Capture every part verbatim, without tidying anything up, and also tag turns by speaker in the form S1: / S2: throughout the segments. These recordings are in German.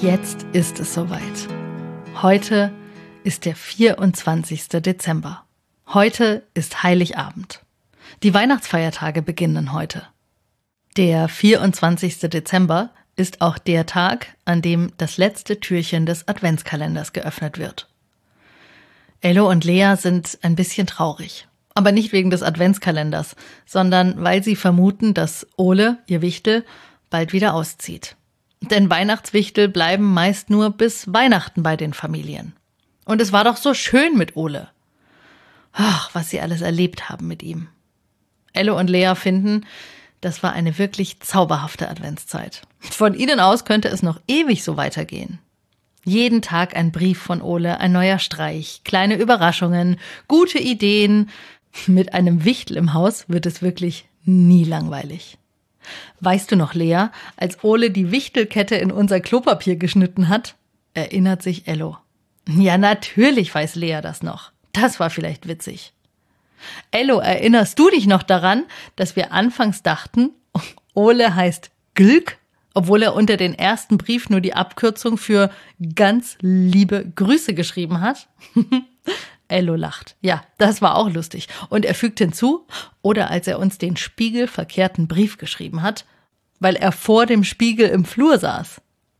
S1: Jetzt ist es soweit. Heute ist der vierundzwanzigste Dezember. Heute ist Heiligabend. Die Weihnachtsfeiertage beginnen heute. Der vierundzwanzigste Dezember ist auch der Tag, an dem das letzte Türchen des Adventskalenders geöffnet wird. Ello und Lea sind ein bisschen traurig. Aber nicht wegen des Adventskalenders, sondern weil sie vermuten, dass Ole, ihr Wichtel, bald wieder auszieht. Denn Weihnachtswichtel bleiben meist nur bis Weihnachten bei den Familien. Und es war doch so schön mit Ole. Ach, was sie alles erlebt haben mit ihm. Ello und Lea finden, das war eine wirklich zauberhafte Adventszeit. Von ihnen aus könnte es noch ewig so weitergehen. Jeden Tag ein Brief von Ole, ein neuer Streich, kleine Überraschungen, gute Ideen. Mit einem Wichtel im Haus wird es wirklich nie langweilig. Weißt du noch, Lea, als Ole die Wichtelkette in unser Klopapier geschnitten hat? Erinnert sich Ello. Ja, natürlich weiß Lea das noch. Das war vielleicht witzig. Ello, erinnerst du dich noch daran, dass wir anfangs dachten, Ole heißt Glück, obwohl er unter den ersten Brief nur die Abkürzung für ganz liebe Grüße geschrieben hat? Ello lacht. Ja, das war auch lustig. Und er fügt hinzu, oder als er uns den spiegelverkehrten Brief geschrieben hat, weil er vor dem Spiegel im Flur saß.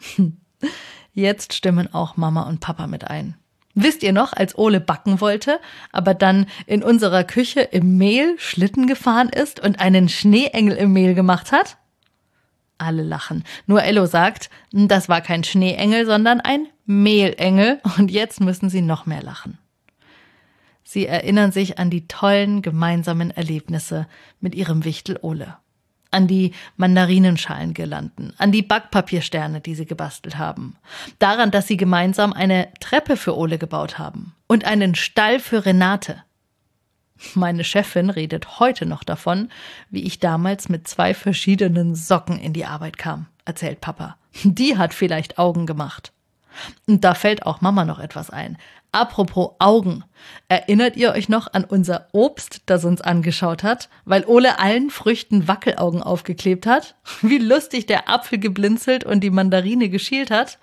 S1: Jetzt stimmen auch Mama und Papa mit ein. Wisst ihr noch, als Ole backen wollte, aber dann in unserer Küche im Mehl Schlitten gefahren ist und einen Schneeengel im Mehl gemacht hat? Alle lachen. Nur Ello sagt, das war kein Schneeengel, sondern ein Mehlengel. Und jetzt müssen sie noch mehr lachen. Sie erinnern sich an die tollen gemeinsamen Erlebnisse mit ihrem Wichtel Ole. An die Mandarinenschalengirlanden, an die Backpapiersterne, die sie gebastelt haben. Daran, dass sie gemeinsam eine Treppe für Ole gebaut haben und einen Stall für Renate. Meine Chefin redet heute noch davon, wie ich damals mit zwei verschiedenen Socken in die Arbeit kam, erzählt Papa. Die hat vielleicht Augen gemacht. Und da fällt auch Mama noch etwas ein. Apropos Augen. Erinnert ihr euch noch an unser Obst, das uns angeschaut hat, weil Ole allen Früchten Wackelaugen aufgeklebt hat? Wie lustig der Apfel geblinzelt und die Mandarine geschielt hat?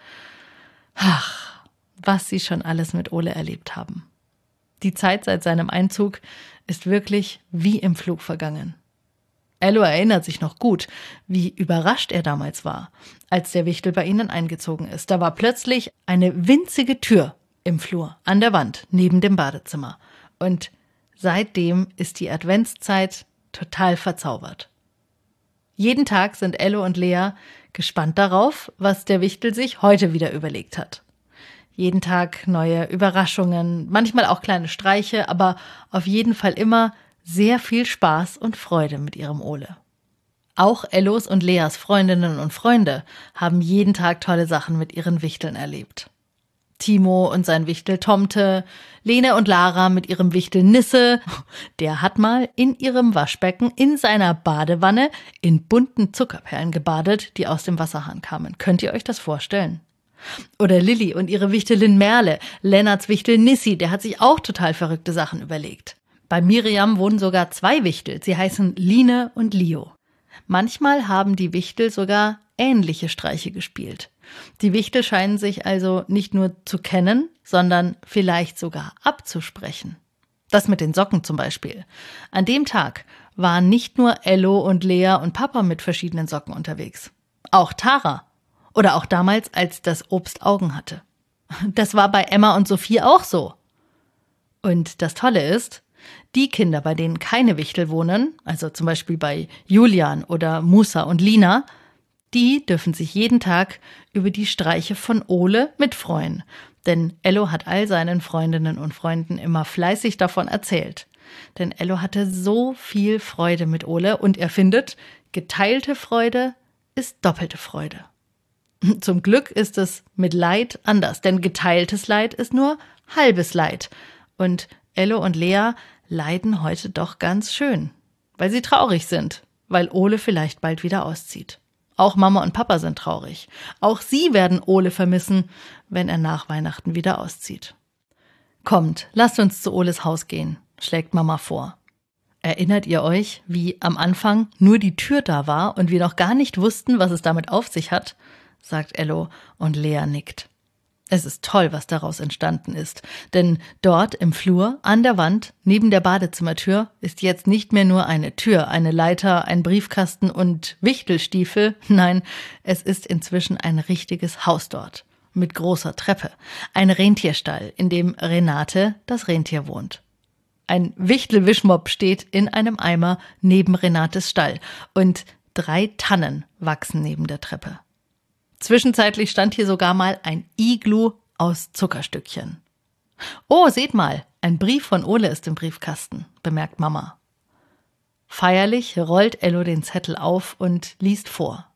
S1: Ach, was sie schon alles mit Ole erlebt haben. Die Zeit seit seinem Einzug ist wirklich wie im Flug vergangen. Ello erinnert sich noch gut, wie überrascht er damals war, als der Wichtel bei ihnen eingezogen ist. Da war plötzlich eine winzige Tür im Flur, an der Wand, neben dem Badezimmer. Und seitdem ist die Adventszeit total verzaubert. Jeden Tag sind Ello und Lea gespannt darauf, was der Wichtel sich heute wieder überlegt hat. Jeden Tag neue Überraschungen, manchmal auch kleine Streiche, aber auf jeden Fall immer sehr viel Spaß und Freude mit ihrem Ole. Auch Ellos und Leas Freundinnen und Freunde haben jeden Tag tolle Sachen mit ihren Wichteln erlebt. Timo und sein Wichtel Tomte, Lene und Lara mit ihrem Wichtel Nisse, der hat mal in ihrem Waschbecken in seiner Badewanne in bunten Zuckerperlen gebadet, die aus dem Wasserhahn kamen. Könnt ihr euch das vorstellen? Oder Lilli und ihre Wichtelin Merle, Lennarts Wichtel Nissi, der hat sich auch total verrückte Sachen überlegt. Bei Miriam wohnen sogar zwei Wichtel, sie heißen Line und Leo. Manchmal haben die Wichtel sogar ähnliche Streiche gespielt. Die Wichtel scheinen sich also nicht nur zu kennen, sondern vielleicht sogar abzusprechen. Das mit den Socken zum Beispiel. An dem Tag waren nicht nur Ello und Lea und Papa mit verschiedenen Socken unterwegs. Auch Tara. Oder auch damals, als das Obst Augen hatte. Das war bei Emma und Sophie auch so. Und das Tolle ist, die Kinder, bei denen keine Wichtel wohnen, also zum Beispiel bei Julian oder Musa und Lina, die dürfen sich jeden Tag über die Streiche von Ole mitfreuen. Denn Ello hat all seinen Freundinnen und Freunden immer fleißig davon erzählt. Denn Ello hatte so viel Freude mit Ole und er findet, geteilte Freude ist doppelte Freude. Zum Glück ist es mit Leid anders, denn geteiltes Leid ist nur halbes Leid. Und Ello und Lea leiden heute doch ganz schön, weil sie traurig sind, weil Ole vielleicht bald wieder auszieht. Auch Mama und Papa sind traurig. Auch sie werden Ole vermissen, wenn er nach Weihnachten wieder auszieht. Kommt, lasst uns zu Oles Haus gehen, schlägt Mama vor. Erinnert ihr euch, wie am Anfang nur die Tür da war und wir noch gar nicht wussten, was es damit auf sich hat? sagt Ello und Lea nickt. Es ist toll, was daraus entstanden ist, denn dort im Flur, an der Wand, neben der Badezimmertür, ist jetzt nicht mehr nur eine Tür, eine Leiter, ein Briefkasten und Wichtelstiefel, nein, es ist inzwischen ein richtiges Haus dort, mit großer Treppe, ein Rentierstall, in dem Renate, das Rentier, wohnt. Ein Wichtelwischmopp steht in einem Eimer neben Renates Stall und drei Tannen wachsen neben der Treppe. Zwischenzeitlich stand hier sogar mal ein Iglu aus Zuckerstückchen. Oh, seht mal, ein Brief von Ole ist im Briefkasten, bemerkt Mama. Feierlich rollt Ello den Zettel auf und liest vor.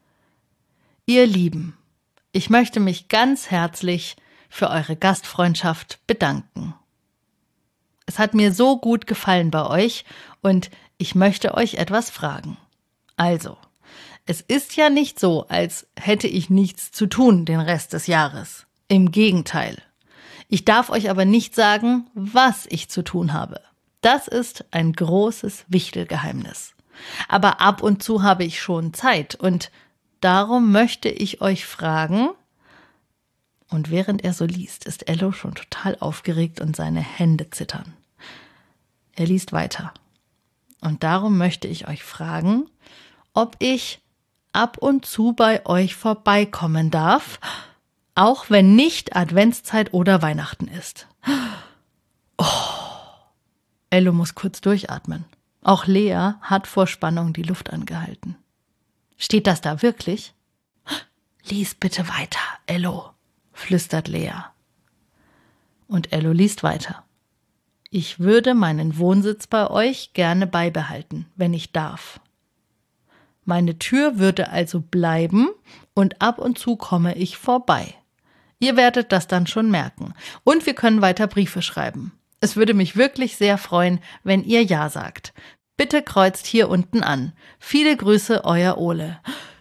S1: Ihr Lieben, ich möchte mich ganz herzlich für eure Gastfreundschaft bedanken. Es hat mir so gut gefallen bei euch und ich möchte euch etwas fragen. Also, es ist ja nicht so, als hätte ich nichts zu tun den Rest des Jahres. Im Gegenteil. Ich darf euch aber nicht sagen, was ich zu tun habe. Das ist ein großes Wichtelgeheimnis. Aber ab und zu habe ich schon Zeit und darum möchte ich euch fragen. Und während er so liest, ist Ello schon total aufgeregt und seine Hände zittern. Er liest weiter. Und darum möchte ich euch fragen, ob ich ab und zu bei euch vorbeikommen darf, auch wenn nicht Adventszeit oder Weihnachten ist. Oh. Ello muss kurz durchatmen. Auch Lea hat vor Spannung die Luft angehalten. Steht das da wirklich? Lies bitte weiter, Ello, flüstert Lea. Und Ello liest weiter. Ich würde meinen Wohnsitz bei euch gerne beibehalten, wenn ich darf. Meine Tür würde also bleiben und ab und zu komme ich vorbei. Ihr werdet das dann schon merken. Und wir können weiter Briefe schreiben. Es würde mich wirklich sehr freuen, wenn ihr Ja sagt. Bitte kreuzt hier unten an. Viele Grüße, euer Ole.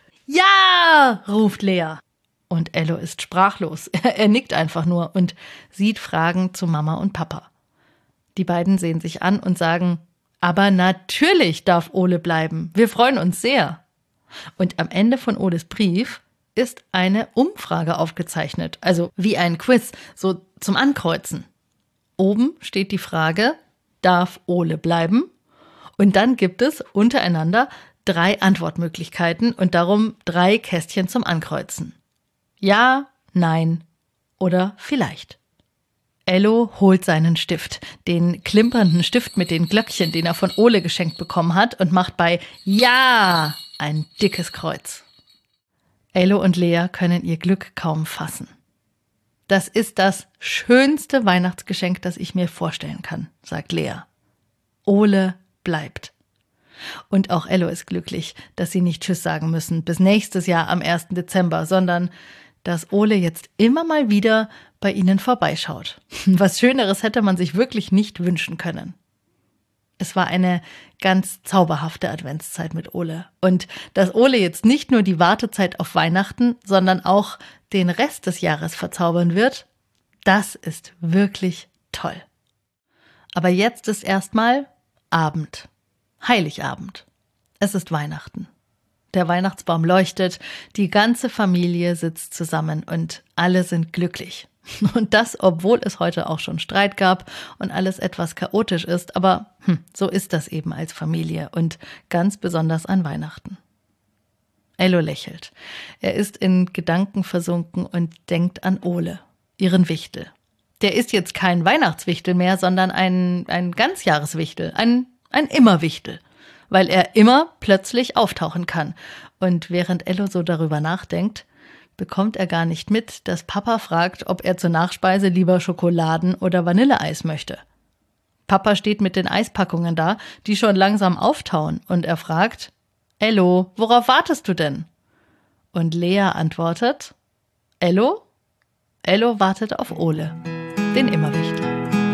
S1: Ja, ruft Lea. Und Ello ist sprachlos. Er nickt einfach nur und sieht fragend zu Mama und Papa. Die beiden sehen sich an und sagen, aber natürlich darf Ole bleiben. Wir freuen uns sehr. Und am Ende von Oles Brief ist eine Umfrage aufgezeichnet, also wie ein Quiz, so zum Ankreuzen. Oben steht die Frage, darf Ole bleiben? Und dann gibt es untereinander drei Antwortmöglichkeiten und darum drei Kästchen zum Ankreuzen. Ja, nein oder vielleicht. Ello holt seinen Stift, den klimpernden Stift mit den Glöckchen, den er von Ole geschenkt bekommen hat, und macht bei Ja ein dickes Kreuz. Ello und Lea können ihr Glück kaum fassen. Das ist das schönste Weihnachtsgeschenk, das ich mir vorstellen kann, sagt Lea. Ole bleibt. Und auch Ello ist glücklich, dass sie nicht Tschüss sagen müssen bis nächstes Jahr am ersten Dezember, sondern dass Ole jetzt immer mal wieder bei ihnen vorbeischaut. Was Schöneres hätte man sich wirklich nicht wünschen können. Es war eine ganz zauberhafte Adventszeit mit Ole. Und dass Ole jetzt nicht nur die Wartezeit auf Weihnachten, sondern auch den Rest des Jahres verzaubern wird, das ist wirklich toll. Aber jetzt ist erstmal Abend. Heiligabend. Es ist Weihnachten. Der Weihnachtsbaum leuchtet, die ganze Familie sitzt zusammen und alle sind glücklich. Und das, obwohl es heute auch schon Streit gab und alles etwas chaotisch ist, aber hm, so ist das eben als Familie und ganz besonders an Weihnachten. Ello lächelt. Er ist in Gedanken versunken und denkt an Ole, ihren Wichtel. Der ist jetzt kein Weihnachtswichtel mehr, sondern ein, ein Ganzjahreswichtel, ein, ein Immerwichtel, weil er immer plötzlich auftauchen kann. Und während Ello so darüber nachdenkt, bekommt er gar nicht mit, dass Papa fragt, ob er zur Nachspeise lieber Schokoladen- oder Vanilleeis möchte. Papa steht mit den Eispackungen da, die schon langsam auftauen, und er fragt, Ello, worauf wartest du denn? Und Lea antwortet, Ello? Ello wartet auf Ole, den Immerwichtel.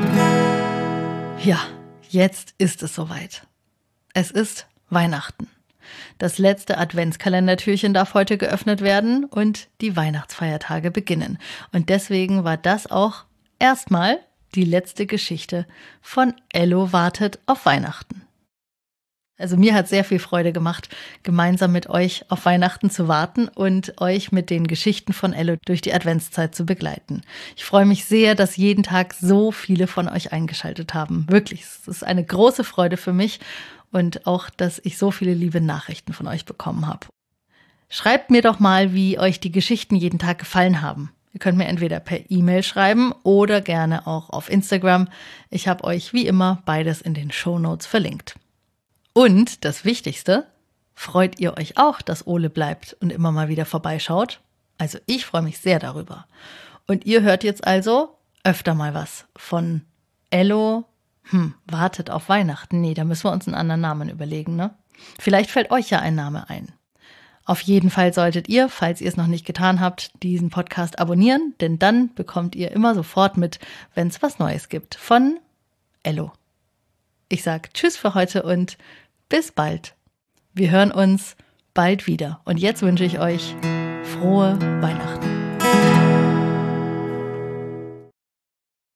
S1: Ja, jetzt ist es soweit. Es ist Weihnachten. Das letzte Adventskalendertürchen darf heute geöffnet werden und die Weihnachtsfeiertage beginnen. Und deswegen war das auch erstmal die letzte Geschichte von Ello wartet auf Weihnachten. Also mir hat sehr viel Freude gemacht, gemeinsam mit euch auf Weihnachten zu warten und euch mit den Geschichten von Ello durch die Adventszeit zu begleiten. Ich freue mich sehr, dass jeden Tag so viele von euch eingeschaltet haben. Wirklich, es ist eine große Freude für mich und auch, dass ich so viele liebe Nachrichten von euch bekommen habe. Schreibt mir doch mal, wie euch die Geschichten jeden Tag gefallen haben. Ihr könnt mir entweder per E-Mail schreiben oder gerne auch auf Instagram. Ich habe euch wie immer beides in den Shownotes verlinkt. Und das Wichtigste, freut ihr euch auch, dass Ole bleibt und immer mal wieder vorbeischaut? Also ich freue mich sehr darüber. Und ihr hört jetzt also öfter mal was von Ello. Hm, wartet auf Weihnachten. Nee, da müssen wir uns einen anderen Namen überlegen, ne? Vielleicht fällt euch ja ein Name ein. Auf jeden Fall solltet ihr, falls ihr es noch nicht getan habt, diesen Podcast abonnieren, denn dann bekommt ihr immer sofort mit, wenn es was Neues gibt von Ello. Ich sage Tschüss für heute und bis bald. Wir hören uns bald wieder. Und jetzt wünsche ich euch frohe Weihnachten.